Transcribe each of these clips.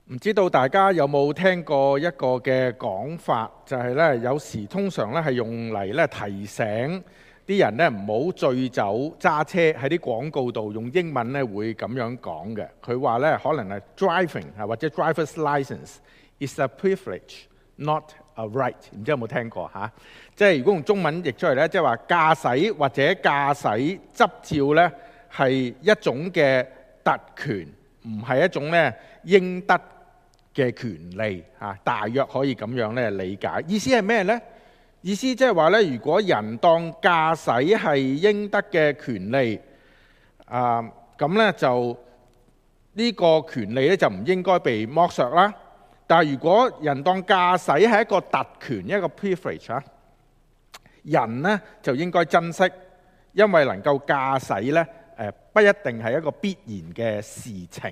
唔知道大家有冇聽過一個嘅講法，就係呢，有時通常呢係用嚟呢提醒啲人呢唔好醉酒揸車，喺啲廣告度用英文呢會咁樣講嘅。佢話呢可能係 driving 或者 driver's license is a privilege, not a right。唔知有冇聽過嚇？即係如果用中文譯出嚟呢，即係話駕駛或者駕駛執照呢係一種嘅特權，唔係一種呢應得嘅權利嚇，大約可以咁樣咧理解。意思係咩呢？意思即係話咧，如果人當駕駛係應得嘅權利，咁咧就呢個權利咧就唔應該被剝削啦。但係如果人當駕駛係一個特權，一個 privilege 啊，人呢就應該珍惜，因為能夠駕駛咧不一定係一個必然嘅事情。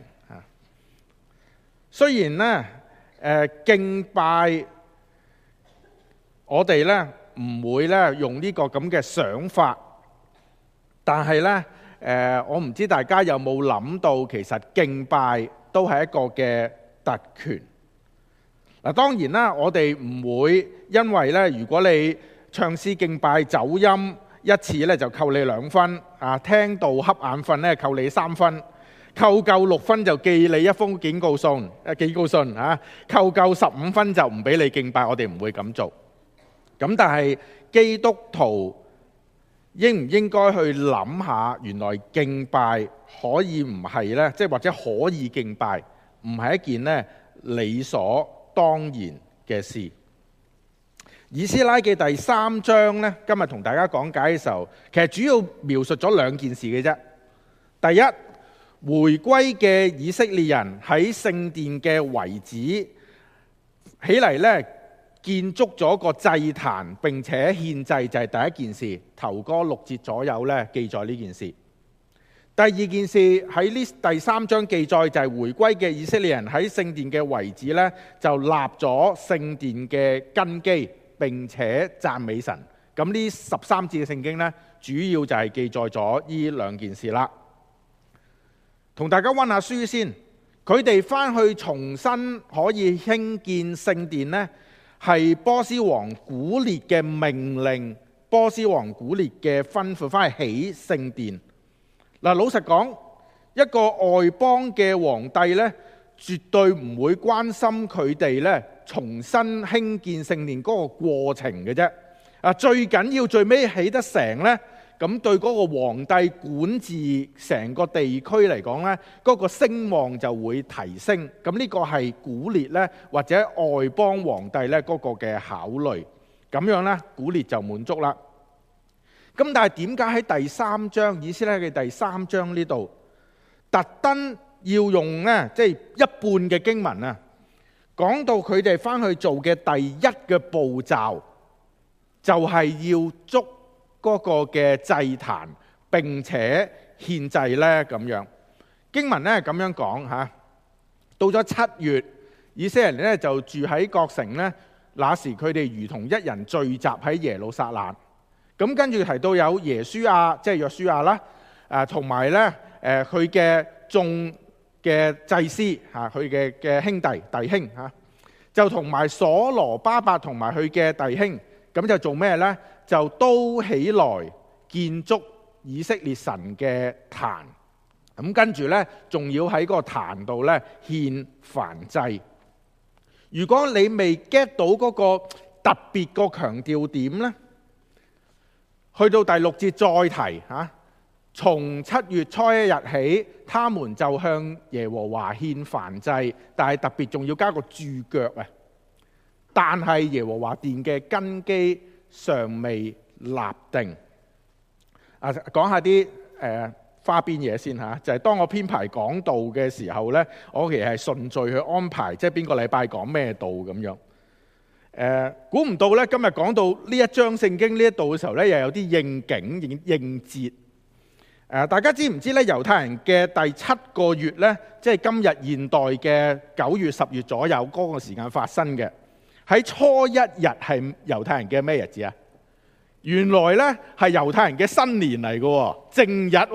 雖然咧，敬拜我哋咧唔會咧用呢個咁嘅想法，但係咧，我唔知大家有冇諗到，其實敬拜都係一個嘅特權。嗱，當然啦，我哋唔會因為咧，如果你唱詩敬拜走音一次咧，就扣你2分，聽到瞌眼瞓咧扣你3分。扣夠6分就寄你一封警告信，扣夠15分就唔俾你敬拜，我哋唔會咁做。咁但係基督徒應唔應該去諗下，原來敬拜可以唔係呢？即係或者可以敬拜，唔係一件呢理所當然嘅事。以斯拉記第3章呢，今日同大家講解嘅時候，其實主要描述咗2件事嘅啫。第一，回歸嘅以色列人喺聖殿嘅遺址起嚟呢，建築咗個祭壇並且獻祭，就係第一件事。頭嗰6節左右呢，記載呢件事。第二件事喺呢第3章記載，就係回歸嘅以色列人喺聖殿嘅遺址呢，就立咗聖殿嘅根基並且讚美神。咁呢13節嘅聖經呢，主要就係記載咗呢2件事啦。同大家溫下書先，佢哋翻去重新可以興建聖殿呢，係波斯王古列嘅命令，波斯王古列嘅吩咐，翻去起聖殿。嗱，老實講，一個外邦嘅皇帝呢，絕對唔會關心佢哋呢重新興建聖殿嗰個過程嘅啫。最緊要最尾起得成呢，咁對嗰個皇帝管治成個地區嚟講呢，嗰個聲望就會提升。咁呢個係古列呢，或者外邦皇帝呢嗰個嘅考慮。咁樣呢，古列就滿足啦。咁但係點解喺第3章以斯拉嘅第3章呢度特登要用呢，即係一半嘅經文啊，講到佢哋翻去做嘅第一嘅步驟，就係要築嗰個嘅祭壇並且獻祭呢？咁樣經文呢咁樣講嚇。到咗7月，以色列人呢就住喺各城呢，那時佢哋如同一人聚集喺耶路撒冷。咁跟住提到有耶書亞，即係約書亞啦，同埋呢佢嘅眾嘅祭司嚇，佢嘅兄弟兄嚇，就同埋所羅巴伯同埋佢嘅弟兄，咁就做咩呢？就都起來建築以色列神嘅壇。咁跟住呢，仲要喺個壇度呢獻燔祭。如果你未 get 到嗰個特別個強調點呢，去到第6節再提嚇，從7月初1日起，他們就向耶和華獻燔祭，但係特別仲要加個註腳啊！但係耶和華殿嘅根基尚未立定。講下啲花邊嘢先嚇，就係當我編排講道嘅時候呢，我其實係順序去安排，即係邊個禮拜講咩道咁樣。估唔到呢，今日講到呢一章聖經呢一度嘅時候呢，又有啲應景應節。大家知唔知呢？猶太人嘅第7個月呢，即係今日現代嘅9月10月左右嗰個時間發生嘅。喺初1日係猶太人嘅咩日子啊？原來呢係猶太人嘅新年嚟嘅，正日喎。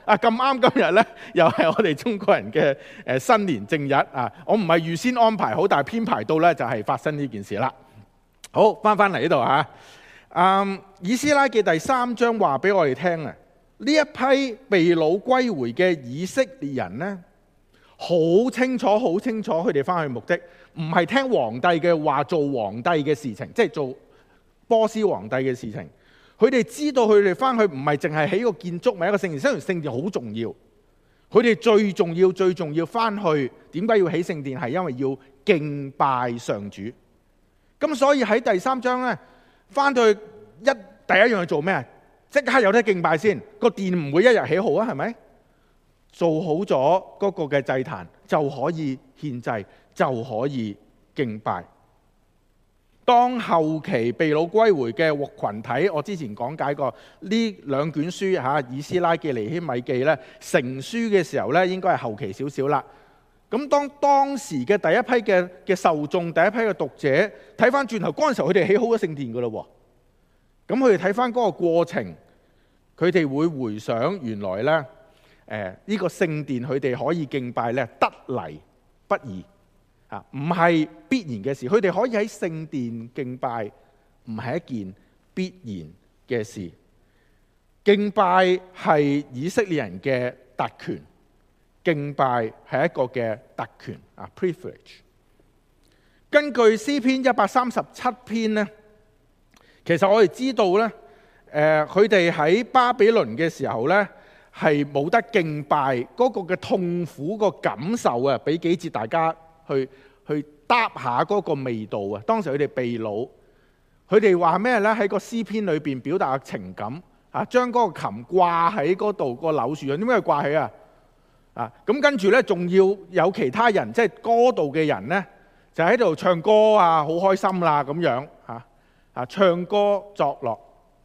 咁啱今日咧又係我哋中國人嘅新年正日啊！我唔係預先安排好，但係編排到咧就係發生呢件事啦。好，翻嚟呢度嚇。以斯拉記第3章話俾我哋聽啊，呢一批被擄歸回嘅以色列人咧，好清楚佢哋翻去目的，唔係聽皇帝嘅話做皇帝嘅事情，即係做波斯皇帝嘅事情。佢哋知道佢哋翻去唔係淨係起個建築，咪一個聖殿。雖然聖殿好重要，佢哋最重要翻去點解要起聖殿？係因為要敬拜上主。咁所以喺第3章咧，翻到去第一樣去做咩啊？即刻有得敬拜先，個殿唔會一日起好啊，係咪？做好咗嗰個嘅祭壇就可以獻祭，就可以敬拜。當後期被擄歸回嘅群體，我之前講解過呢2卷書以斯拉記、尼希米記咧成書嘅時候咧，應該係後期少少啦。咁當時嘅第一批嘅受眾、第一批嘅讀者睇翻轉頭嗰陣時候，佢哋起好咗聖殿噶咯。咁佢哋睇翻嗰個過程，佢哋會回想原來咧呢個聖殿佢哋可以敬拜咧得嚟不易。唔係必然嘅事，佢哋可以喺聖殿敬拜，唔係一件必然嘅事。敬拜係以色列人嘅特權，敬拜係一個嘅特權privilege。根據詩篇137篇咧，其實我哋知道咧，佢哋喺巴比倫嘅時候咧係冇得敬拜，嗰個嘅痛苦個感受啊，俾幾節大家去搭下嗰個味道啊！當時佢哋被擄，佢哋話咩咧？喺個詩篇裏邊表達嘅情感將嗰個琴掛喺嗰度個柳樹上，點解要掛起啊？咁跟住咧，仲要有其他人，即係歌道嘅人咧，就喺度唱歌好開心啦咁樣唱歌作樂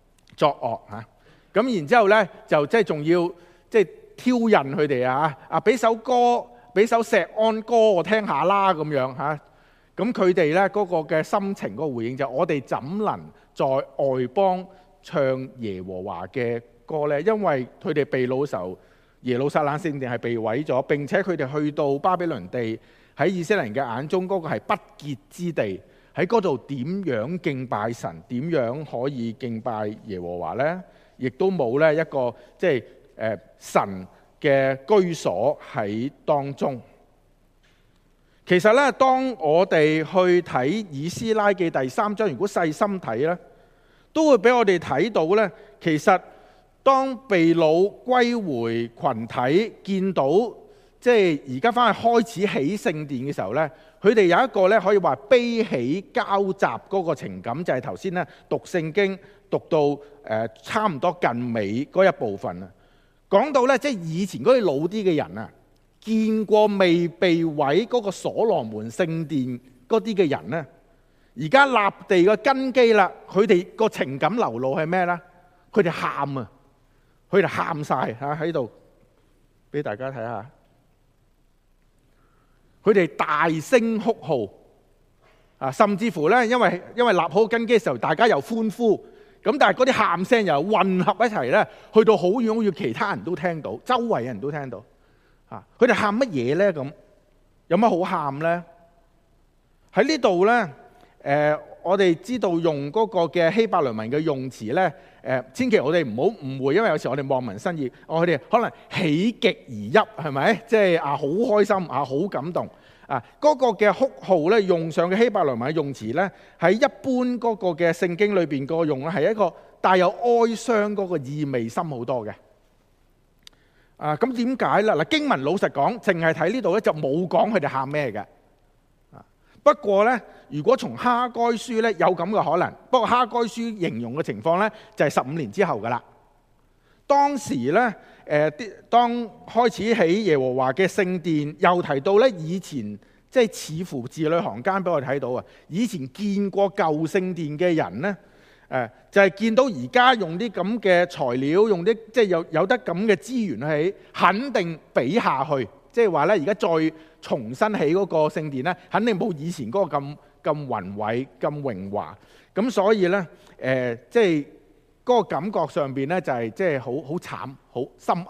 咁然之後咧就即係仲要即係挑釁佢哋俾首歌。俾首錫安歌我聽下啦咁樣咁佢哋咧嗰個嘅心情嗰個回應就係：我哋怎能在外邦唱耶和華嘅歌呢？因為佢哋被擄嘅時候，耶路撒冷聖殿係被毀咗，並且佢哋去到巴比倫地，喺以色列人嘅眼中嗰個係不潔之地，喺嗰度點樣敬拜神？點樣可以敬拜耶和華呢？亦都冇咧一個即係神嘅居所喺當中。其實咧，當我哋去睇以斯拉記第3章，如果細心睇咧，都會俾我哋睇到咧，其實當被擄歸回群體見到即係而家翻去開始起聖殿嘅時候咧，佢哋有一個咧可以話悲喜交集嗰個情感，就係頭先咧讀聖經讀到差唔多近尾嗰一部分啊。講到咧，即係以前嗰啲老啲嘅人啊，見過未被毀嗰個所羅門聖殿嗰啲嘅人咧，而家立地嘅根基啦，佢哋個情感流露係咩咧？佢哋喊啊，佢哋喊晒喺度，俾大家睇下。佢哋大聲哭號甚至乎咧，因為立好根基嘅時候，大家又歡呼。咁但係嗰啲喊聲又混合一齊咧，去到好遠好遠，其他人都聽到，周圍人都聽到。佢哋喊乜嘢咧？咁有乜好喊咧？喺呢度咧，我哋知道用嗰個嘅希伯來文嘅用詞咧，千祈我哋唔好誤會，因為有時我哋望文生義，佢哋可能喜極而泣，係咪？即係好開心好感動。嗰個嘅哭號咧，用上嘅希伯來文嘅用詞咧，喺一般嗰個嘅聖經裏邊個用咧，係一個帶有哀傷嗰個意味深好多嘅。咁點解咧？嗱，經文老實講，淨係睇呢度咧就冇講佢哋喊咩嘅。不過咧，如果從哈該書咧有咁嘅可能，不過哈該書形容嘅情況咧就係15年之後噶啦。當時咧，當開始起耶和華嘅聖殿，又提到咧以前即係似乎字裏行間俾我哋睇到啊，以前見過舊聖殿嘅人咧，就係見到而家用啲咁嘅材料，用啲即係有得咁嘅資源去起，肯定比下去，即係話咧而家再重新起嗰個聖殿咧，肯定冇以前嗰個咁宏偉、咁榮華。咁所以咧，即係嗰個感覺上邊咧就係即係好慘、好心噏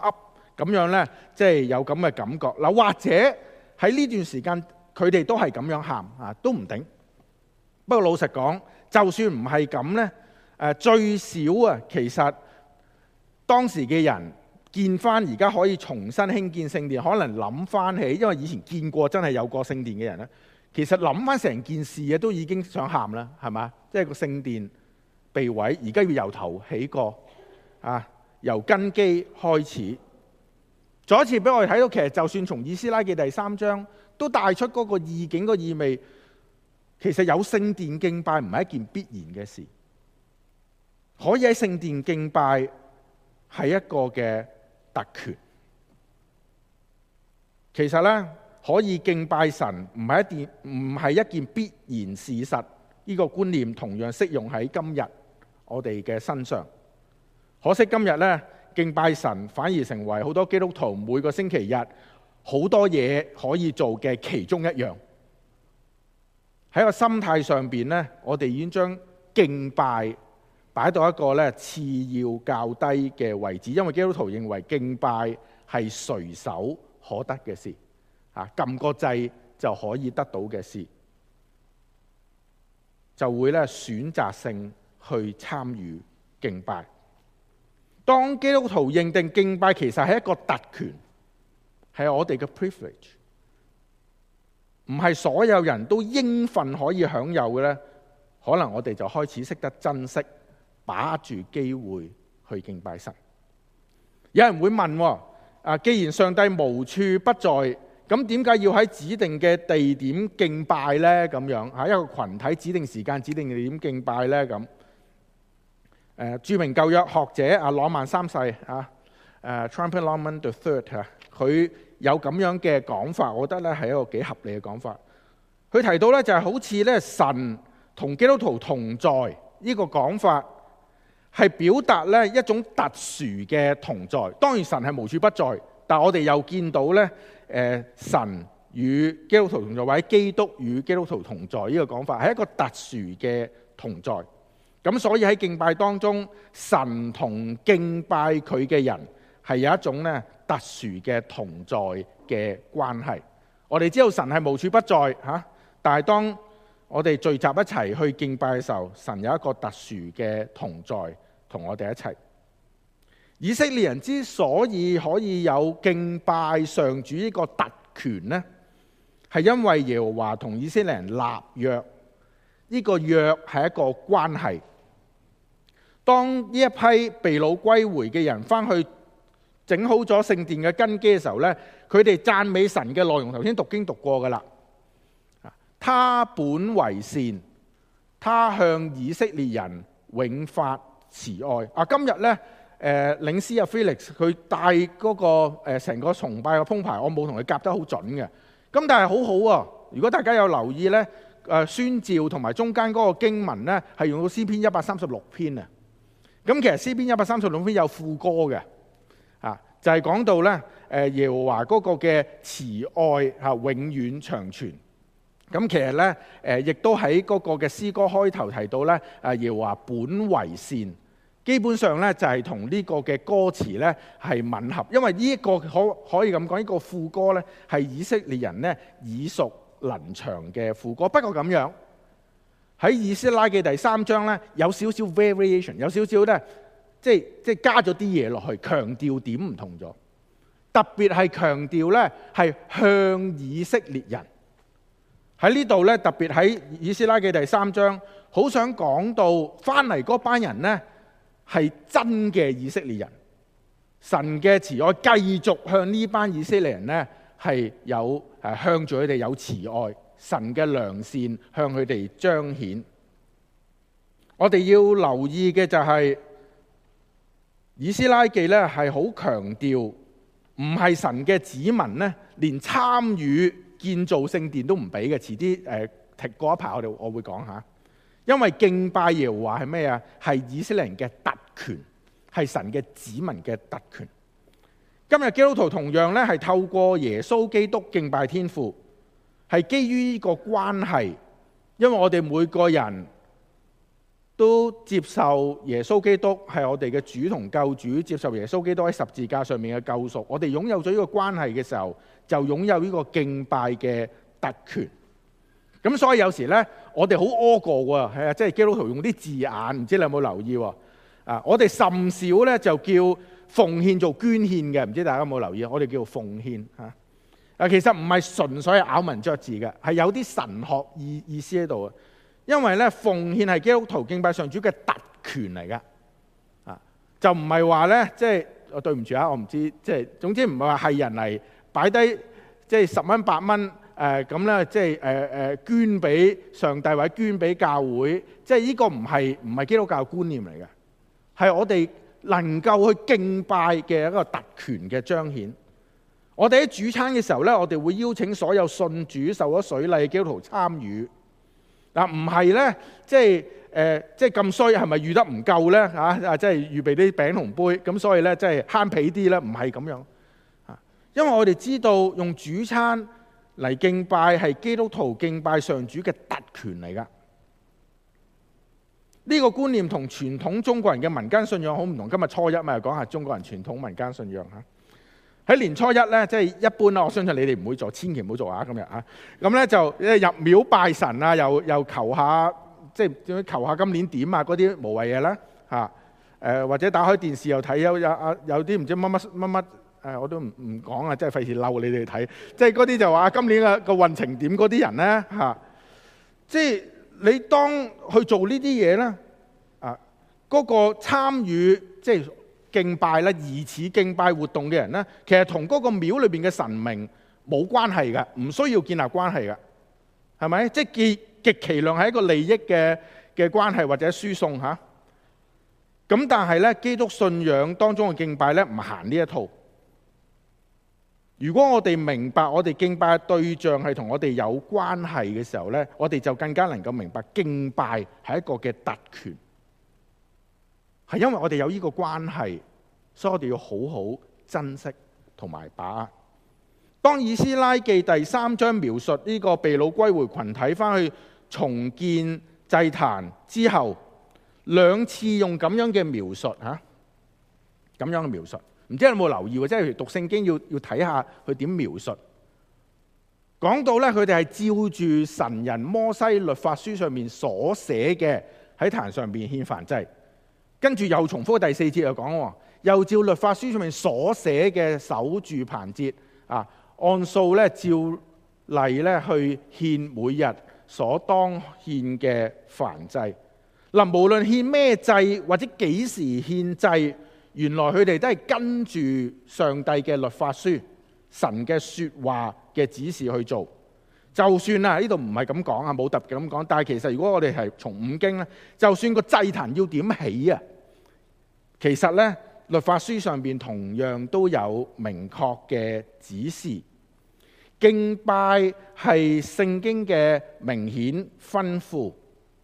咁樣呢，即係有咁嘅感覺。嗱，或者喺呢段時間佢哋都係咁樣喊啊，都唔定。不過老實講，就算唔係咁呢，最少啊，其實當時嘅人見翻而家可以重新興建聖殿，可能諗翻起，因為以前見過真係有過聖殿嘅人咧，其實諗翻成件事嘅都已經想喊啦，係嘛？即係個聖殿被毀，而家要由頭起過啊，由根基開始。再一次俾我哋睇到，其實就算從以斯拉記第3章都帶出嗰個意境、個意味，其實有聖殿敬拜唔係一件必然嘅事，可以喺聖殿敬拜係一個嘅特權。其實呢，可以敬拜神唔係一件必然事實，呢個觀念同樣適用喺今日我哋嘅身上。可惜今日呢，敬拜神反而成為好多基督徒每個星期日好多嘢可以做嘅其中一樣。喺個心態上邊呢，我哋已經將敬拜擺到一個咧次要較低嘅位置，因為基督徒認為敬拜係隨手可得嘅事，撳個掣就可以得到嘅事，就會咧選擇性去參與敬拜。當基督徒認定敬拜其實係一個特權，係我哋嘅 privilege， 唔係所有人都應份可以享有嘅咧，可能我哋就開始識得珍惜，把握住機會去敬拜神。有人會問，既然上帝無處不在，咁點解要喺指定嘅地點敬拜呢？咁樣一個群體指定時間、指定地點敬拜呢？咁著名舊約學者朗曼三世Trumpet Longman III 佢有咁樣嘅講法，我覺得咧係一個幾合理嘅講法。佢提到咧就係好似咧神同基督徒同在呢個講法，係表達咧一種特殊嘅同在。當然神係無處不在，但我哋又見到咧神與基督徒同在，或者基督與基督徒同在呢個講法係一個特殊嘅同在。咁所以喺敬拜當中，神同敬拜佢嘅人係有一種咧特殊嘅同在嘅關係。我哋知道神係無處不在但係當我哋聚集一齊去敬拜嘅時候，神有一個特殊嘅同在同我哋一齊。以色列人之所以可以有敬拜上主呢個特權呢，係因為耶和華同以色列人立約，呢個約係一個關係。當呢一批被擄歸回嘅人翻去整好咗聖殿嘅根基嘅時候呢，佢哋讚美神嘅內容頭先讀經讀過噶啦。他本為善，他向以色列人永發慈愛。今日呢，領詩Felix 佢帶嗰個成個崇拜嘅鋪排，我冇同佢夾得好準嘅。咁但係好好啊！如果大家有留意呢，宣召同埋中間嗰個經文呢，係用到詩篇136篇啊。咁其實詩篇136篇有副歌嘅，就係講到咧耶和華嗰個嘅慈愛永遠長存。咁其實咧亦都喺嗰個嘅詩歌開頭提到咧耶和華本為善，基本上咧就係同呢個嘅歌詞咧係吻合，因為呢一個可以咁講，呢個副歌咧係以色列人咧耳熟能詳嘅副歌。不過咁樣喺以斯拉嘅第3章咧有少少 variation， 有少少咧即係加咗啲嘢落去，強調點唔同咗。特別係強調咧係向以色列人。喺呢度咧特別喺以斯拉嘅第3章，好想講到翻嚟嗰班人咧係真嘅以色列人，神嘅慈愛繼續向呢班以色列人咧係有向住佢哋有慈愛。神嘅良善向佢哋彰顯。我哋要留意嘅就係以斯拉記咧係好強調，唔係神嘅子民咧，連參與建造聖殿都唔俾嘅。遲啲提過一排我會講下。因為敬拜耶和華係咩啊？係以色列人嘅特權，係神嘅子民嘅特權。今日基督徒同樣咧係透過耶穌基督敬拜天父。係基於呢個關係，因為我哋每個人都接受耶穌基督係我哋嘅主同救主，接受耶穌基督喺十字架上面嘅救贖，我哋擁有咗呢個關係嘅時候，就擁有呢個敬拜嘅特權。咁所以有時呢，我哋好屙過喎，係啊，即係基督徒用啲字眼，唔知你有冇留意喎？我哋甚少呢就叫奉獻做捐獻嘅，唔知大家有冇留意？我哋叫奉獻嚇。其實唔係純粹係咬文嚼字嘅，係有啲神學意思喺度啊。因為咧，奉獻係基督徒敬拜上主嘅特權嚟噶，就唔係話咧，即係我對唔住啊，我唔知，即係總之唔係話係人嚟擺低，即係10蚊8蚊咁咧，即係捐俾上帝或者捐俾教會，即係呢個唔係基督教觀念嚟嘅，係我哋能夠去敬拜嘅一個特權嘅彰顯。我哋喺主餐嘅時候咧，我哋會邀請所有信主受咗水禮嘅基督徒參與。嗱，唔係咧，即係咁衰，係咪預得唔夠咧？即係預備啲餅同杯，咁所以咧，即係慳皮啲咧，唔係咁樣。因為我哋知道用主餐嚟敬拜係基督徒敬拜上主嘅特權嚟噶。呢個觀念同傳統中國人嘅民間信仰好唔同。今日初一咪講下中國人傳統民間信仰嚇。喺年初一咧，即係一般啦。我相信你哋唔會做，千祈唔好做啊！今日啊，咁咧就入廟拜神啊，又求下，即係求下今年點啊嗰啲無謂嘢啦嚇。或者打開電視又睇有啲唔知乜乜我都唔講啊，即係費事嬲你哋睇。即係嗰啲就話今年嘅個運程點嗰啲人咧嚇。即係你當去做呢啲嘢咧嗰個參與即係敬拜咧，疑似敬拜活動嘅人咧，其實同嗰個廟裏邊嘅神明冇關係嘅，唔需要建立關係嘅，係咪？即係極其量係一個利益嘅關係或者輸送嚇。咁但係咧，基督信仰當中嘅敬拜咧，唔行呢一套。如果我哋明白我哋敬拜嘅對象係同我哋有關係嘅時候咧，我哋就更加能夠明白敬拜係一個嘅特權。係因為我哋有呢個關係，所以我哋要好好珍惜同埋把握。當以斯拉記第3章描述呢個被擄歸回群體翻去重建祭壇之後，2次用咁樣嘅描述咁樣嘅描述，唔知你有冇留意喎？即係讀聖經要睇下佢點描述。講到咧，佢哋係照住神人摩西律法書上面所寫嘅喺壇上邊獻燔祭。跟住又重複第4節又講，又照律法書上面所寫嘅守住棚節按數咧照例咧去獻每日所當獻嘅燔祭。嗱，無論獻咩祭或者幾時獻祭，原來佢哋都係跟住上帝嘅律法書、神嘅說話嘅指示去做。就算呢度唔係咁講啊，冇特別咁講，但係其實如果我哋係從五經咧，就算個祭壇要點起啊，其實咧律法書上邊同樣都有明確嘅指示。敬拜係聖經嘅明顯吩咐。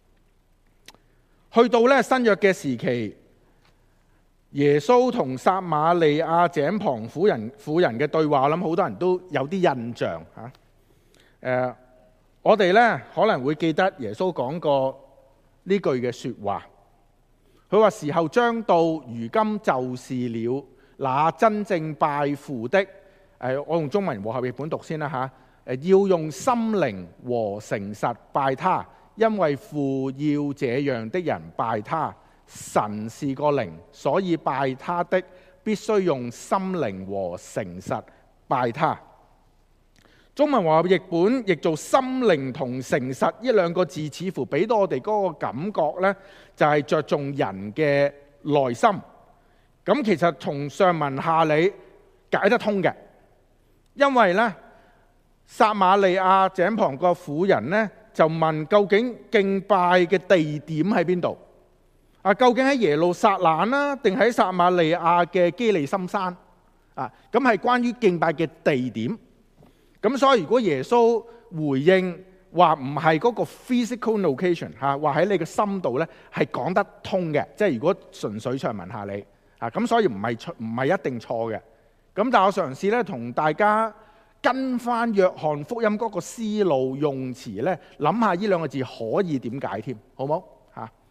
去到咧新約嘅時期，耶穌同撒瑪利亞井旁婦人嘅對話，我諗好多人都有啲印象嚇。我哋咧可能會記得耶穌講過呢句嘅説話，佢話時候將到，如今就是了。那真正拜父的，我用中文和合譯本讀先啦嚇。要用心靈和誠實拜他，因為父要這樣的人拜他。神是個靈，所以拜他的必須用心靈和誠實拜他。中文和合譯本譯做心靈同誠實呢兩個字，似乎俾到我哋嗰個感覺呢，就係着重人嘅內心。咁其實從上文下理解得通嘅，因為呢，撒瑪利亞井旁個婦人呢，就問究竟敬拜嘅地點喺邊度？究竟喺耶路撒冷啦，定喺撒瑪利亞嘅基利心山？咁係關於敬拜嘅地點。咁所以如果耶穌回應話唔係嗰個 physical location 話喺你嘅心度咧，係講得通嘅。即係如果純粹上文下理咁，所以唔係一定錯嘅。咁但係我嘗試咧同大家跟翻約翰福音嗰個思路用詞咧，諗下呢兩個字可以點解添，好冇嚇？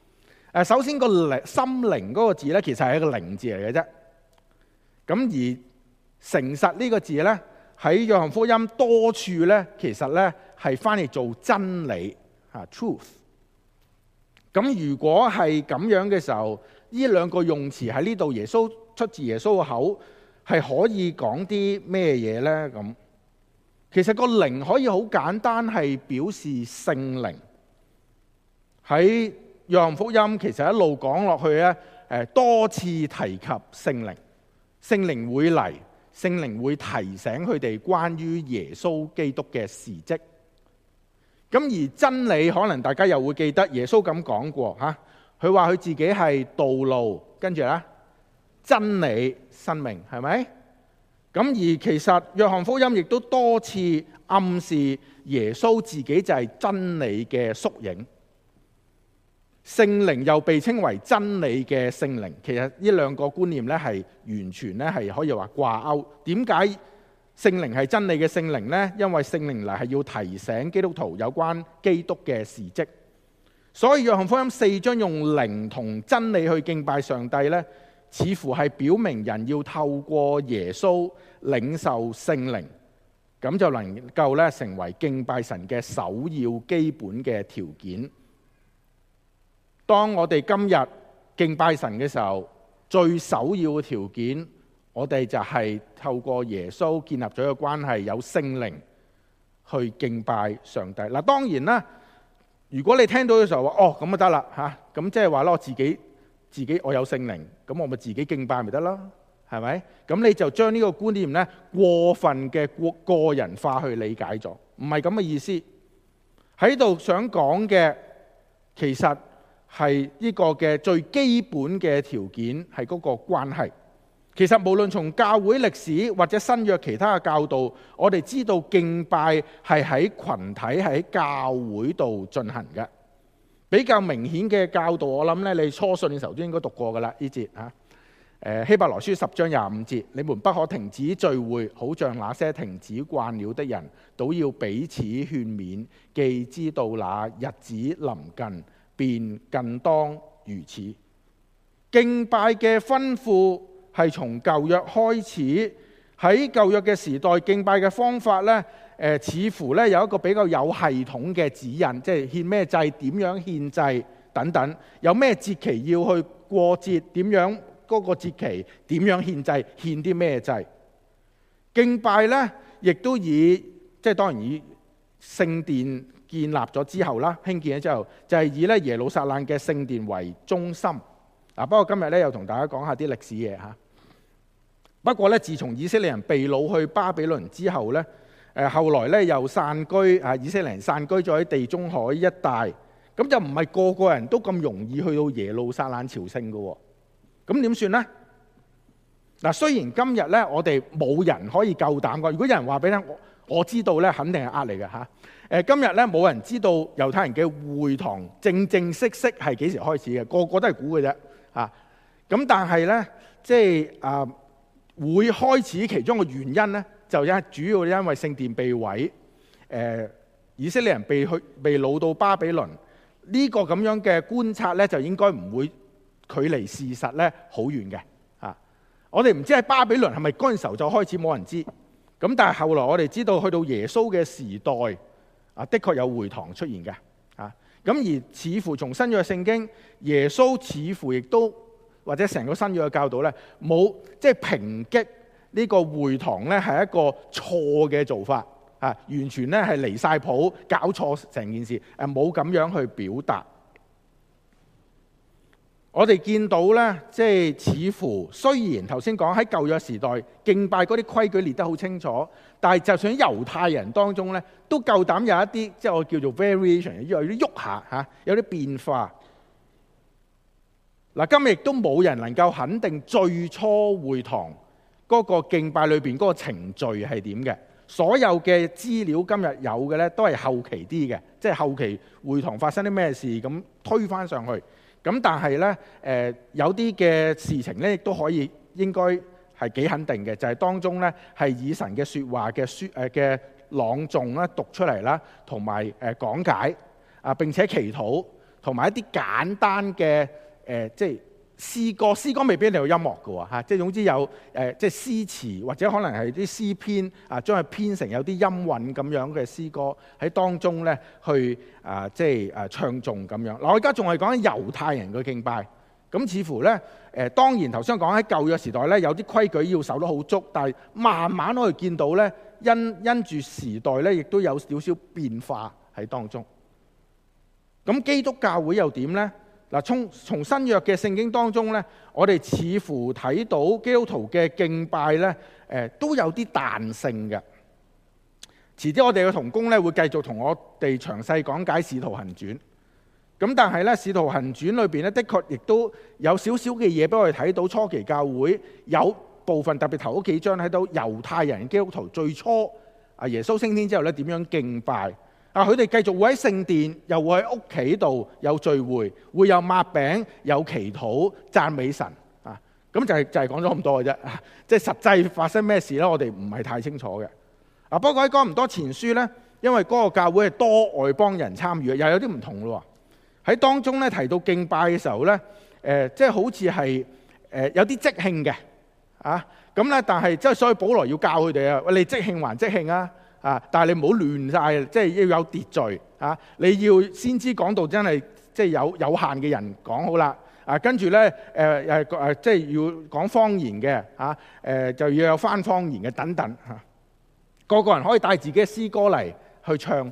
首先個心靈嗰個字咧，其實係一個靈字嚟嘅啫。咁而誠實呢個字咧，喺約翰福音多處咧，其實咧係翻譯做真理truth。咁如果係咁樣嘅時候，呢兩個用詞喺呢度，耶穌出自耶穌嘅口，係可以講啲咩嘢呢？咁其實個靈可以好簡單，係表示聖靈。喺約翰福音其實一路講落去咧，多次提及聖靈，聖靈會嚟，聖靈會提醒佢哋關於耶穌基督嘅事蹟。咁而真理可能大家又會記得耶穌咁講過嚇，佢話佢自己係道路，跟住咧真理、生命，係咪？咁而其實約翰福音亦都多次暗示耶穌自己就係真理嘅縮影。聖靈又被稱為真理嘅聖靈，其實呢兩個觀念咧係完全咧係可以話掛鈎。點解聖靈係真理嘅聖靈呢？因為聖靈嚟係要提醒基督徒有關基督嘅事蹟。所以約翰福音4章用靈同真理去敬拜上帝呢，似乎係表明人要透過耶穌領受聖靈，咁就能夠咧成為敬拜神嘅首要基本嘅條件。當我哋今日敬拜神嘅時候，最首要嘅條件，我哋就係透過耶穌建立咗一個關係，有聖靈去敬拜上帝。嗱，當然啦，如果你聽到嘅時候話，哦，咁就得啦嚇，咁即係話咧，我自己我有聖靈，咁我咪自己敬拜咪得咯，係咪？咁你就將呢個觀念咧過分嘅個人化去理解咗，唔係咁嘅意思。喺度想講嘅其實係呢個嘅最基本嘅條件係嗰個關係。其實無論從教會歷史或者新約其他嘅教導，我哋知道敬拜係喺群體喺教會度進行嘅。比較明顯嘅教導，我諗咧你初信嘅時候都應該讀過噶啦呢節嚇。希伯來書10章25節，你們不可停止聚會，好像那些停止慣了的人，都要彼此勸勉。既知道那日子臨近，便更當如此。敬拜嘅吩咐係從舊約開始，喺舊約嘅時代，敬拜嘅方法呢，似乎呢有一個比較有系統嘅指引，即係獻咩祭、點樣獻祭等等，有咩節期要去過節，點樣嗰個節期點樣獻祭，獻啲咩祭。敬拜呢，亦都即係當然以聖殿建立咗之後啦，興建咗之後，就係以咧耶路撒冷嘅聖殿為中心。不過今日咧又同大家講下啲歷史嘢嚇。不過咧，自從以色列人被擄去巴比倫之後咧，後來咧又散居，以色列人散居咗喺地中海一帶，咁就唔係個個人都咁容易去到耶路撒冷朝聖嘅。咁點算呢？嗱，雖然今日咧我哋冇人可以夠膽嘅，如果有人話俾你聽，我知道咧，肯定係呃你嘅嚇。今日咧冇人知道猶太人嘅會堂正式係幾時開始嘅，個個都係估嘅啫嚇。咁但係咧，即係會開始其中嘅原因咧，就主要因為聖殿被毀，以色列人被擄到巴比倫，呢個咁樣嘅觀察咧，就應該唔會距離事實咧好遠嘅嚇。我哋唔知喺巴比倫係咪嗰陣時候就開始冇人知，咁但係後來我哋知道去到耶穌嘅時代，的確有會堂出現嘅嚇。咁而似乎從新約聖經，耶穌似乎亦都或者成個新約嘅教導咧，冇即係抨擊呢個會堂咧係一個錯嘅做法啊，完全咧係離晒譜，搞錯成件事，冇咁樣去表達。我哋見到咧，即係似乎雖然頭先講喺舊約時代敬拜嗰啲規矩列得好清楚，但係就算喺猶太人當中咧，都夠膽有一啲即係我叫做 variation， 有啲喐下嚇，有啲變化。嗱，今日亦都冇人能夠肯定最初會堂嗰個敬拜裏邊嗰個程序係點嘅。所有嘅資料今日有嘅咧，都係後期啲嘅，即係後期會堂發生啲咩事咁推返上去。咁但係咧，有啲嘅事情咧，亦都可以應該係幾肯定嘅，就係當中咧係以神嘅説話嘅朗誦啦、讀出嚟啦，同埋講解並且祈禱。 同埋一啲簡單嘅即係詩歌未必一定有音樂嘅喎嚇，即係總之有即係詩詞或者可能係啲詩篇啊，將佢編成有啲音韻咁樣嘅詩歌喺當中咧去即係唱頌咁樣。嗱，我而家仲係講緊猶太人嘅敬拜，咁似乎咧當然頭先講喺舊約時代咧有啲規矩要守得好足，但係慢慢可以見到咧因住時代咧亦都有少少變化喺當中。咁基督教會又點呢？嗱，從新約嘅聖經當中呢，我哋似乎睇到基督徒嘅敬拜呢，都有啲彈性嘅。遲啲我哋嘅同工呢會繼續同我哋詳細講解《使徒行傳》。咁但係呢，《使徒行傳》裏邊呢，的確亦都有少少嘅嘢俾我哋睇到，初期教會有部分特別頭嗰幾章睇到猶太人基督徒最初耶穌升天之後呢點樣敬拜。佢哋繼續會喺聖殿，又會喺屋企度有聚會，會有擘餅、有祈禱、讚美神啊！咁就係講咗咁多嘅啫，即係實際發生咩事咧？我哋唔係太清楚嘅。不過喺哥林多前書咧，因為嗰個教會係多外邦人參與，又有啲唔同咯。喺當中咧提到敬拜嘅時候咧，即係好似係有啲即興嘅啊！咁咧，但係即係所以保羅要教佢哋啊，你即興還即興啊！但係你唔好亂晒，即係要有秩序啊！你要先知講道真係即係有限嘅人講好啦。跟住咧即係要講方言嘅就要有翻方言嘅等等嚇。個人可以帶自己嘅詩歌嚟去唱，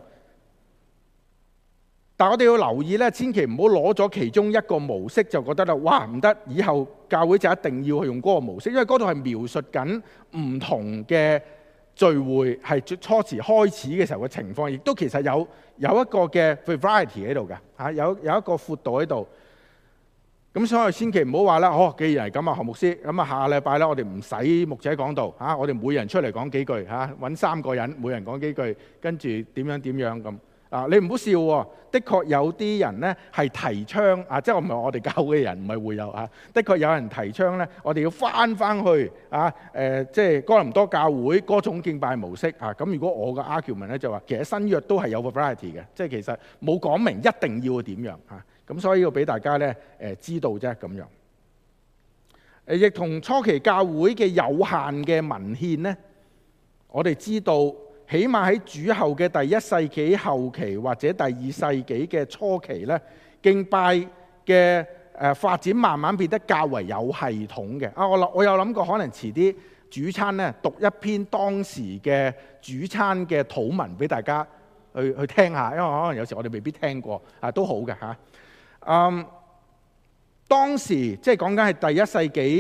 但係我哋要留意咧，千祈唔好攞咗其中一個模式就覺得啦，哇唔得，以後教會就一定要去用嗰個模式，因為嗰度係描述緊唔同嘅聚會係初時開始嘅時候嘅情況，亦都其實有一個嘅 variety 喺度嘅有一個闊度喺度。咁所以千祈唔好話啦，既然係咁啊，何牧師，咁啊下個禮拜咧，我哋唔使牧者講道我哋每人出嚟講幾句揾3個人，每人講幾句，跟住點樣咁。你唔好笑喎，的確有啲人呢係提倡即係唔係我哋教會嘅人，唔係會友的確有人提倡呢，我哋要翻去即係哥林多教會嗰種敬拜模式咁如果我嘅 argument 呢就話，其實新約都係有個 variety 嘅，即係其實冇講明一定要點樣咁所以要俾大家呢知道啫咁樣。亦同初期教會嘅有限嘅文獻呢，我哋知道。起碼喺主後嘅第1世紀後期或者第2世紀嘅初期呢，敬拜嘅發展慢慢變得較為有系統嘅。我有諗過可能遲啲主餐呢讀一篇當時嘅主餐嘅禱文俾大家去聽下，因為可能有時我哋未必聽過都好嘅當時即係講緊係第1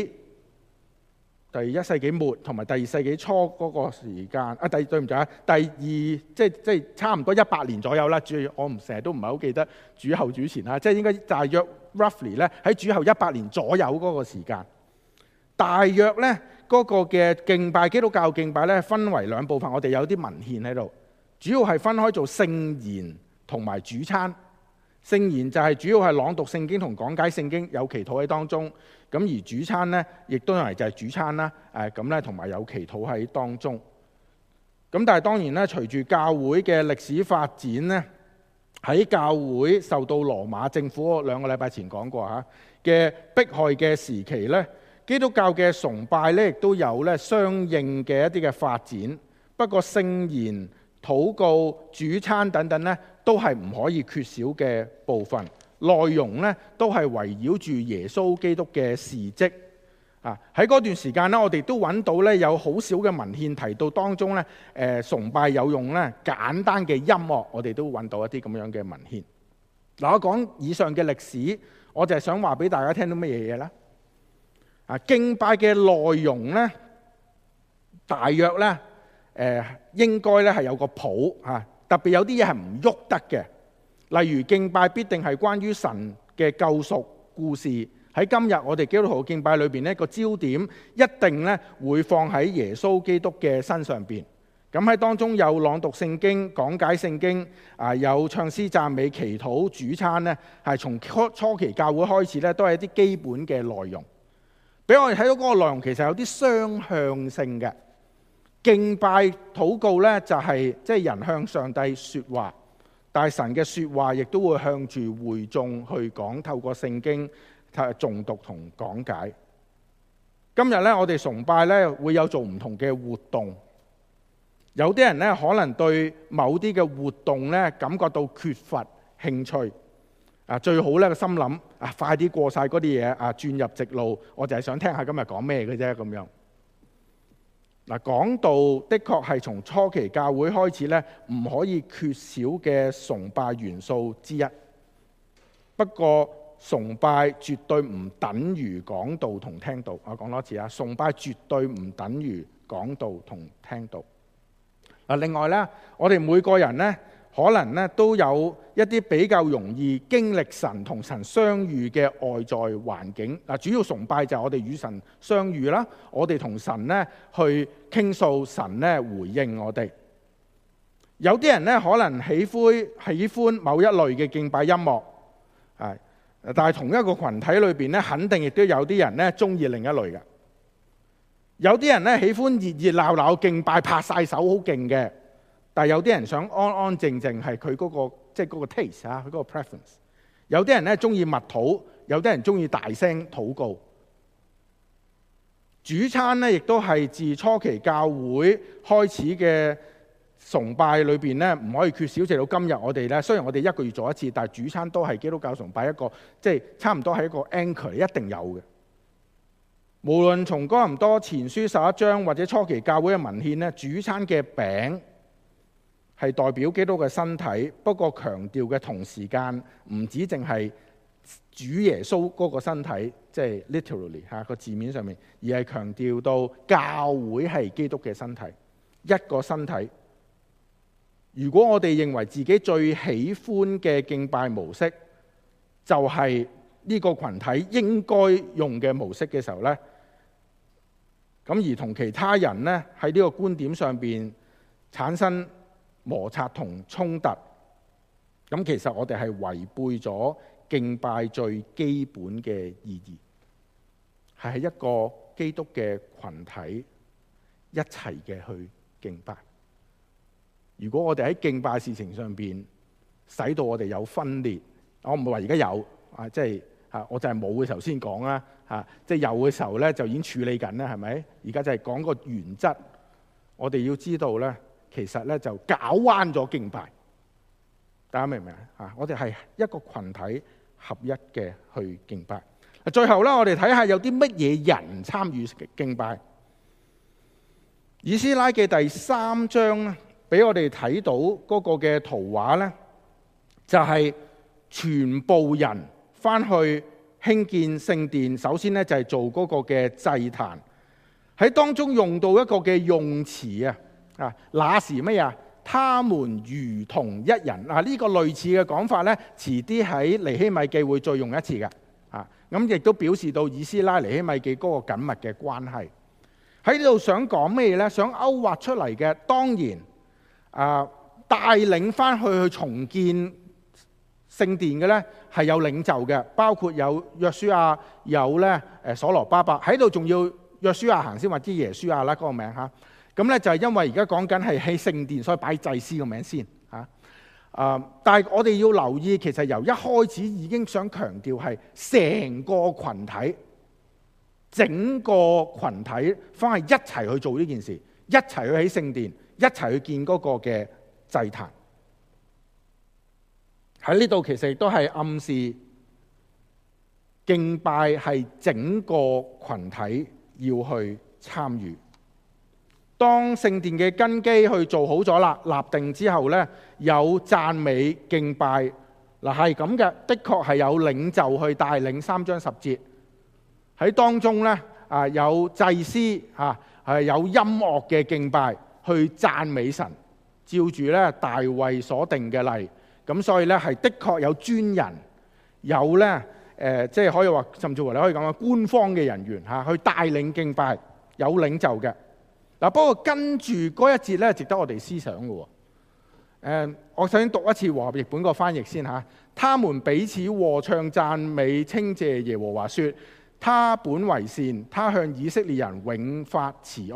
世紀末同埋第2世紀初嗰個時間第二即係差唔多100年左右啦。我唔成日都唔係好記得主後主前即係應該大約 roughly 咧喺主後100年左右嗰個時間。大約咧嗰個嘅敬拜基督教敬拜咧分為2部分，我哋有啲文獻喺度，主要係分開做聖言同埋主餐。聖言就係主要係朗讀聖經同講解聖經，有祈禱喺當中。咁而主餐呢，亦都係就係主餐啦。咁咧同埋有祈禱喺當中。咁但係當然咧，隨住教會嘅歷史發展呢，喺教會受到羅馬政府2個禮拜前講過嘅迫害嘅時期呢，基督教嘅崇拜呢亦都有咧相應嘅一啲嘅發展。不過聖言、禱告、主餐等等呢，都係唔可以缺少嘅部分，內容呢都係圍繞住耶穌基督嘅事蹟喺嗰段時間呢，我哋都揾到呢有好少嘅文獻提到當中呢崇拜有用呢簡單嘅音樂，我哋都揾到一啲咁樣嘅文獻。我講以上嘅歷史，我就係想話俾大家聽到乜嘢嘢呢？敬拜嘅內容呢，大約呢應該呢係有個譜特別有啲嘢係唔喐得嘅，例如敬拜必定係關於神嘅救贖故事。喺今日我哋基督徒敬拜裏邊呢個焦點一定呢會放喺耶穌基督嘅身上邊。咁喺當中有朗讀聖經、講解聖經有唱詩讚美、祈禱、主餐呢，係從初期教會開始呢都係一啲基本嘅內容。俾我哋睇到嗰個內容其實有啲雙向性嘅。敬拜禱告呢，就係即係人向上帝說話， 但係神嘅說話亦都會向住會眾去講，透過聖經誦讀同講解。今日咧，我哋崇拜咧會有做唔同嘅活動。有啲人咧可能對某啲嘅活動咧感覺到缺乏興趣。最好咧個心諗快啲過晒嗰啲嘢轉入直路，我就係想聽下今日講咩嘅啫咁樣。講道的確係從初期教會開始咧，唔可以缺少嘅崇拜元素之一。不過崇拜絕對唔等於講道同聽道。我講多次崇拜絕對唔等於講道同聽道。另外咧，我哋每個人咧，可能咧都有一啲比較容易經歷神同神相遇嘅外在環境。主要崇拜就係我哋與神相遇啦，我哋同神咧去傾訴，神咧回應我哋。有啲人咧可能喜歡某一類嘅敬拜音樂，但係同一個群體裏邊咧，肯定亦都有啲人咧中意另一類嘅。有啲人咧喜歡熱熱鬧鬧敬拜，拍晒手好勁嘅。但係有啲人想安安靜靜，係佢嗰個即係嗰個 taste 佢嗰個 preference。有啲人咧中意默禱，有啲人中意大聲禱告。主餐咧亦都係自初期教會開始嘅崇拜裏邊咧，唔可以缺少。直到今日我哋咧，雖然我哋一個月做一次，但係主餐都係基督教崇拜一個即係差唔多係一個 anchor， 一定有嘅。無論從哥林多前書11章或者初期教會嘅文獻咧，主餐嘅餅係代表基督嘅身體，不過強調嘅同時間唔止淨係主耶穌嗰個身體，即係 literally 個字面上面，而係強調到教會係基督嘅身體，一個身體。如果我哋認為自己最喜歡嘅敬拜模式就係呢個群體應該用嘅模式嘅時候呢，咁而同其他人呢喺呢個觀點上邊產生摩擦同衝突，咁其實我哋係違背咗敬拜最基本嘅意義，係一個基督嘅群體一齊嘅去敬拜。如果我哋喺敬拜事情上邊使到我哋有分裂，我唔係話而家有即係我就係冇嘅時候先講啦，即係有嘅時候咧就已經處理緊啦，係咪？而家就係講個原則，我哋要知道咧，其實咧就搞彎咗敬拜。大家明唔明啊？我哋係一個群體合一嘅去敬拜。最後咧，我哋睇下有啲乜嘢人參與敬拜。以斯拉記第3章咧，俾我哋睇到嗰個嘅圖畫咧，就係全部人翻去興建聖殿。首先咧就係做嗰個嘅祭壇，喺當中用到一個嘅用詞那時乜嘢？他們如同一人。呢個類似嘅講法咧，遲啲喺尼希米記會再用一次嘅。咁亦都表示到以斯拉尼希米記嗰個緊密嘅關係。喺呢度想講咩咧？想勾畫出嚟嘅，當然帶領翻去重建聖殿嘅咧係有領袖嘅，包括有約書亞，有咧所羅巴伯。喺度仲要約書亞行先，或者耶書亞啦嗰個名嚇。咁咧就係因為而家講緊係喺聖殿，所以擺祭司個名先嚇。但係我哋要留意，其實由一開始已經想強調係成個群體、整個群體翻去一齊去做呢件事，一齊去起聖殿，一齊去建嗰個嘅祭壇。喺呢度其實亦都係暗示敬拜係整個群體要去參與。當聖殿嘅根基去做好咗啦，立定之後呢，有讚美敬拜係咁嘅，的確係有領袖去帶領3章10節。喺當中呢，有祭司有音樂嘅敬拜去讚美神，照住咧大衛所定嘅例。咁所以呢，係的確有專人，有呢，即係可以話，甚至乎你可以講話官方嘅人員去帶領敬拜，有領袖嘅。不過跟住嗰一節咧，值得我哋思想嘅。我首先讀一次和合譯本個翻譯先嚇。他們彼此和唱讚美稱謝耶和華說：他本為善，他向以色列人永發慈愛，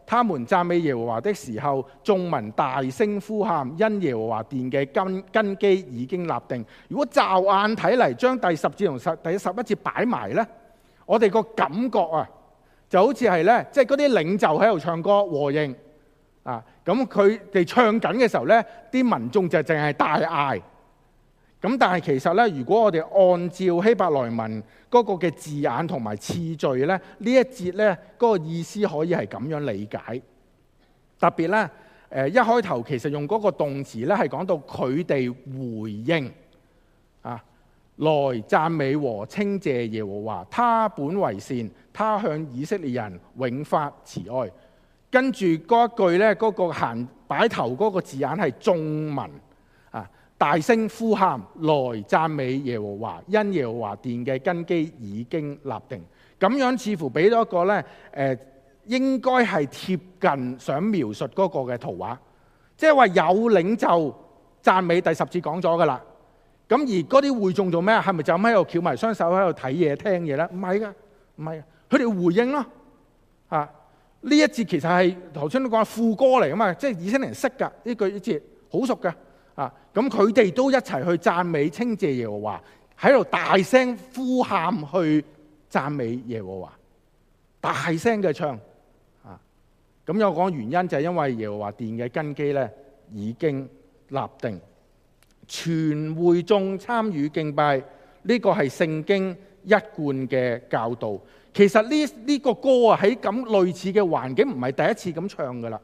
他們讚美耶和華的時候，眾民大聲呼喊，因耶和華殿嘅根基已經立定。如果驟眼睇嚟，將第10節同第11節擺埋呢，我哋個感覺啊，就好似係呢，即係嗰啲領袖喺度唱歌和應啊，咁佢哋唱緊嘅時候呢，啲民眾就淨係大嗌。咁但係其實呢，如果我哋按照希伯來文嗰個嘅字眼同埋次序呢，呢一節呢嗰個意思可以係咁樣理解。特別呢，一開頭其實用嗰個動詞呢係講到佢哋回應啊，來讚美和稱謝耶和華，他本為善，他向以色列人永發慈愛。跟住嗰一句呢，嗰個擺頭嗰個字眼係眾民啊，大聲呼喊，來讚美耶和華，因耶和華殿嘅根基已經立定。咁樣似乎俾咗一個呢，應該係貼近想描述嗰個嘅圖畫，即係話有領袖讚美，第10節講咗噶啦。咁而嗰啲會眾做咩？係咪就咁喺度翹埋雙手喺度睇嘢聽嘢呢？唔係噶，唔係，佢哋回應咯。啊，呢一節其實係頭先都講副歌嚟噶嘛，即係以色列人識噶呢句節，好熟噶。啊，咁佢哋都一齊去讚美稱謝耶和華，喺度大聲呼喊去讚美耶和華，大聲嘅唱。啊，咁有講原因就係因為耶和華殿嘅根基咧已經立定，全會眾參與敬拜，呢個係聖經一貫嘅教導。其實呢個歌啊，喺咁類似嘅環境唔係第一次咁唱噶啦。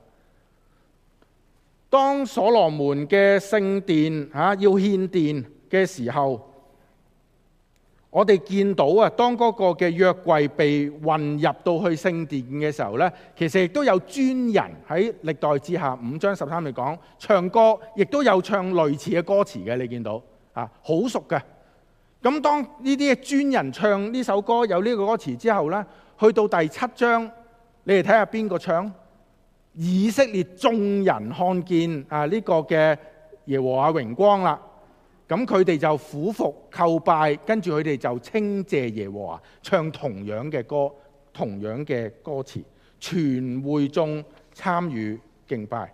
當所羅門嘅聖殿要獻殿嘅時候，我哋見到啊，當嗰個嘅約櫃被運入到去聖殿嘅時候呢，其實亦都有專人喺歷代志下5章13嚟講唱歌，亦都有唱類似嘅歌詞嘅。你見到啊，好熟嘅。咁當呢啲專人唱呢首歌有呢個歌詞之後呢，去到第7章，你哋睇下邊個唱？以色列眾人看見呢個嘅耶和華榮光啦，咁佢哋就俯伏叩拜，跟住佢哋就稱謝耶和華，唱同樣嘅歌，同樣嘅歌詞，全會眾參與敬拜。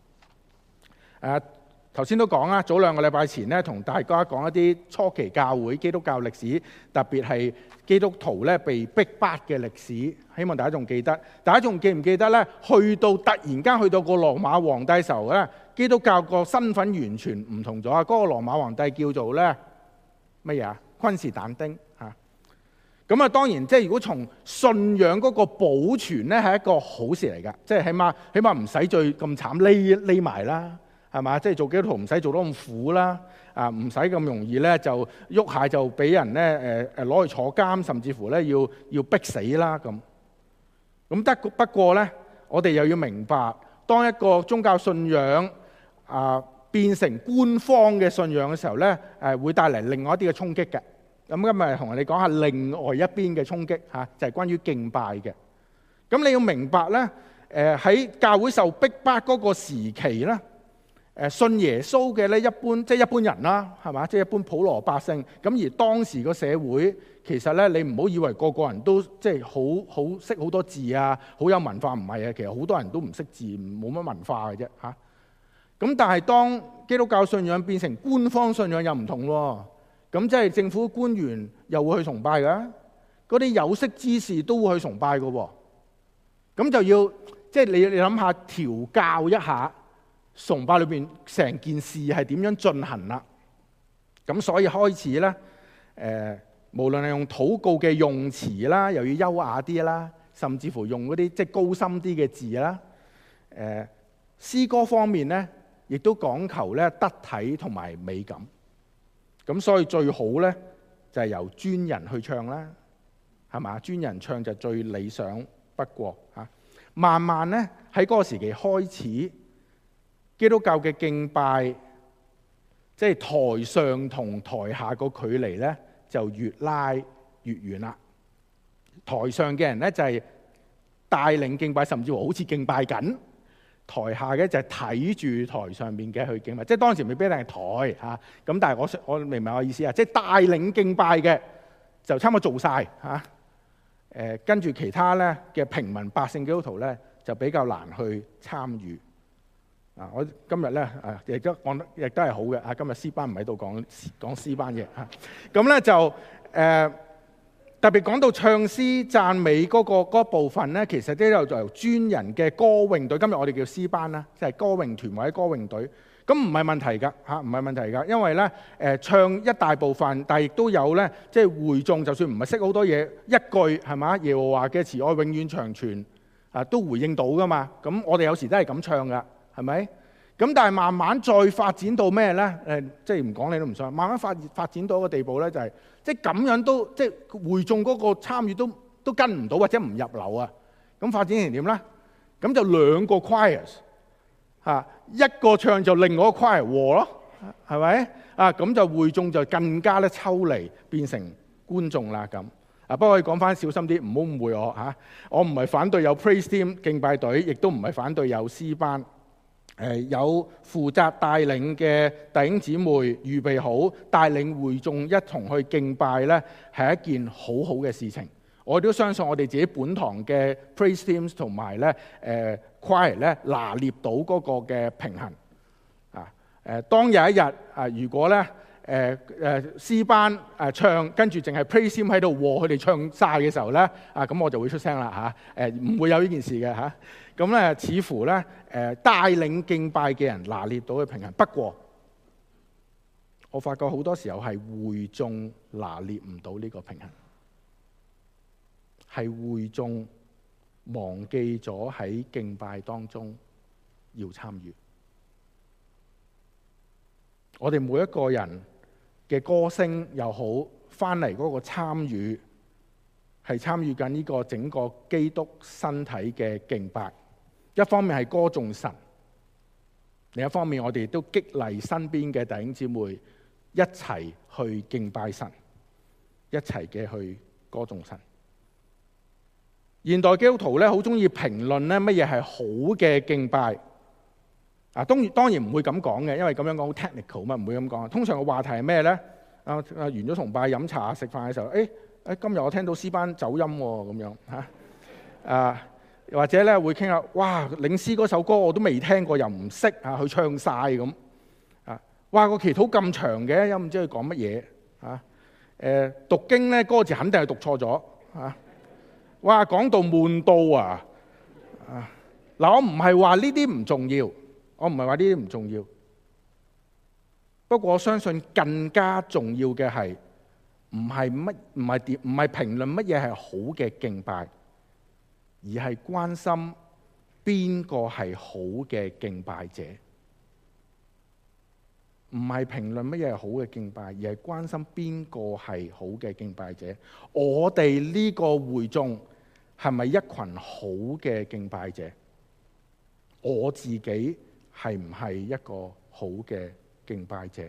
頭先都講啦，早2個禮拜前咧，同大家講一啲初期教會基督教歷史，特別係基督徒咧被逼迫嘅歷史，希望大家仲記得。大家仲記唔記得咧？去到突然間去到個羅馬皇帝嘅時候咧，基督教個身份完全唔同咗啊！嗰個羅馬皇帝叫做咧乜嘢啊？君士坦丁嚇。咁啊，當然即係如果從信仰嗰個保存咧，係一個好事嚟㗎，即係起碼唔使再咁慘匿埋啦。係嘛？即係做基督徒唔使做得咁苦啦，啊唔使咁容易咧就喐下就俾人咧攞去坐監，甚至乎咧要逼死啦咁。不過咧，我哋又要明白，當一個宗教信仰變成官方嘅信仰嘅時候咧，會帶嚟另外一啲嘅衝擊嘅。咁今日同你講下另外一邊嘅衝擊嚇，就係關於敬拜嘅。咁你要明白咧，喺教會受逼迫嗰個時期咧。信耶穌嘅咧，一般人啦，係嘛？即係一般普羅百姓。咁而當時個社會，其實咧，你唔好以為個個人都即係好識好多字啊，好有文化，唔係啊。其實好多人都唔識字，冇乜文化嘅啫嚇。咁但係當基督教信仰變成官方信仰又唔同喎。咁即係政府官員又會去崇拜㗎，嗰啲有識之士都會去崇拜㗎喎。咁就要即係你諗下調教一下。崇拜裏邊成件事係點樣進行啦？咁所以開始咧，無論係用禱告嘅用詞啦，又要優雅啲啦，甚至乎用嗰啲即係高深啲嘅字啦。詩歌方面咧，亦都講求咧得體同埋美感。咁所以最好咧就係由專人去唱啦，係嘛？專人唱就最理想不過嚇。慢慢咧喺嗰個時期開始。基督教嘅敬拜，即係台上同台下個距離咧，就越拉越遠啦。台上嘅人咧就係帶領敬拜，甚至乎好似敬拜緊；台下嘅就係睇住台上面嘅去敬拜。即係當時未必一定係台嚇，咁但係我明白我意思啊，即係帶領敬拜嘅就差唔多做晒嚇。跟住其他咧嘅平民百姓基督徒咧就比較難去參與。我今日咧亦都講得亦都係好嘅。今日詩班唔喺度講詩班嘅咁咧就特別講到唱詩讚美嗰部分咧，其實都有由專人嘅歌詠隊，今日我哋叫詩班啦，即係歌詠團或者歌詠隊。咁唔係問題㗎唔係問題㗎，因為咧唱一大部分，但係亦都有咧即係會眾，就算唔係識好多嘢，一句係嘛，耶和華嘅慈愛永遠長存都回應到㗎嘛。咁我哋有時都係咁唱㗎，係咪？咁但係慢慢再發展到咩咧？即係唔講你都唔信。慢慢發展到一個地步咧，就係即係咁樣都即係會眾嗰個參與都跟唔到或者唔入流啊。咁發展成點咧？咁就兩個 choirs 一個唱就另外一個 choir 和咯，係咪？咁就會眾就更加咧抽離變成觀眾啦咁。不過可以講翻小心啲，唔好誤會我我唔係反對有 praise team 敬拜隊，亦都唔係反對有詩班。有負責帶領嘅弟兄姊妹預備好帶領會眾一同去敬拜咧，係一件好好嘅事情。我都相信我哋自己本堂嘅 praise teams 同埋咧choir 咧拿捏到嗰個嘅平衡。當有一日如果咧詩班唱跟住淨係 praise team 喺度和佢哋唱晒嘅時候咧咁我就會出聲啦唔會有呢件事嘅咁咧似乎咧帶領敬拜嘅人拿捏到嘅平衡。不過我發覺好多時候係會眾拿捏唔到呢個平衡，係會眾忘記咗喺敬拜當中要參與。我哋每一個人嘅歌聲又好，翻嚟嗰個參與係參與緊呢個整個基督身體嘅敬拜。一方面係歌頌神，另一方面我哋亦都激勵身邊嘅弟兄姊妹一齊去敬拜神，一齊嘅去歌頌神。現代基督徒咧好中意評論咧乜嘢係好嘅敬拜。當然唔會咁講嘅，因為咁樣講好 technical 嘛，唔會咁講。通常個話題係咩咧？完咗崇拜飲茶食飯嘅時候，今日我聽到詩班走音喎，咁樣或者咧會傾下，哇！領詩嗰首歌我都未聽過，又唔識去唱晒咁哇！個祈禱咁長嘅，又唔知佢講乜嘢讀經咧歌詞肯定係讀錯咗哇！講到悶到嗱，我唔係話呢啲唔重要，我唔係話呢啲唔重要。不過我相信更加重要嘅係唔係評論乜嘢係好嘅敬拜，而係關心邊個係好嘅敬拜者。唔係評論乜嘢係好嘅敬拜，而係關心邊個係好嘅敬拜者。我哋呢個會眾係咪一群好嘅敬拜者？我自己係唔係一個好嘅敬拜者？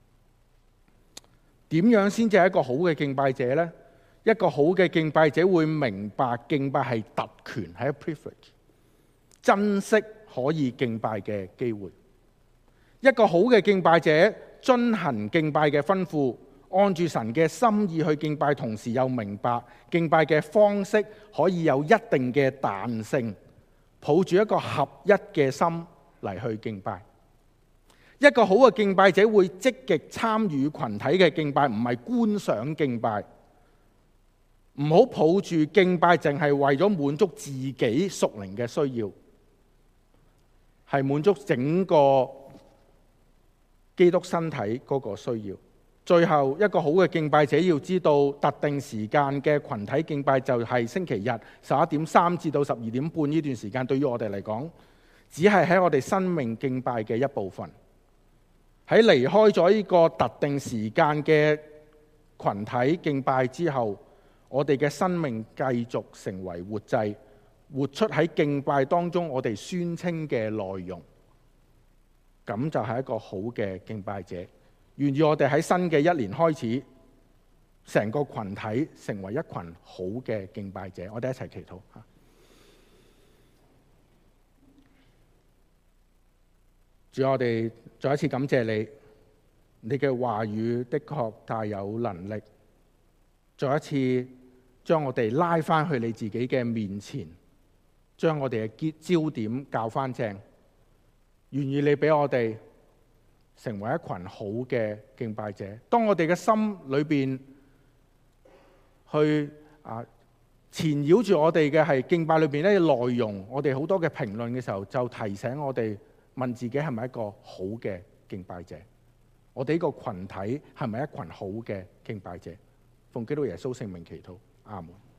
點樣先至係一個好嘅敬拜者呢？一個好嘅敬拜者會明白敬拜係特權，係一個 privilege， 珍惜可以敬拜嘅機會。一個好嘅敬拜者遵行敬拜嘅吩咐，按住神嘅心意去敬拜，同時又明白敬拜嘅方式可以有一定嘅彈性，抱住一個合一嘅心嚟去敬拜。一個好嘅敬拜者會積極參與群體嘅敬拜，唔係觀賞敬拜。唔好抱住敬拜淨係為咗滿足自己屬靈嘅需要，係滿足整個基督身體嗰個需要。最後一個好嘅敬拜者要知道，特定時間嘅群體敬拜就係星期日11:3至到12:半呢段時間，對於我哋嚟講，只係喺我哋生命敬拜嘅一部分。喺離開咗呢個特定時間嘅群體敬拜之後，我哋嘅生命繼續成為活祭，活出喺敬拜當中我哋宣稱嘅內容。咁就係一個好嘅敬拜者。願意我哋喺新嘅一年開始，成個群體成為一群好嘅敬拜者。我哋一齊祈禱。主，我哋再一次感謝你，你嘅話語的確大有能力，再一次將我哋拉返去你自己嘅面前， 將我哋嘅焦點校翻正，願意你俾我哋成為一群好嘅敬拜者。當我哋嘅心裏邊去纏繞住我哋嘅係敬拜裏邊咧內容，我哋好多嘅評論嘅時候，就提醒我哋問自己係咪一個好嘅敬拜者？我哋呢個群體係咪一群好嘅敬拜者？奉基督耶穌聖名祈禱，阿門。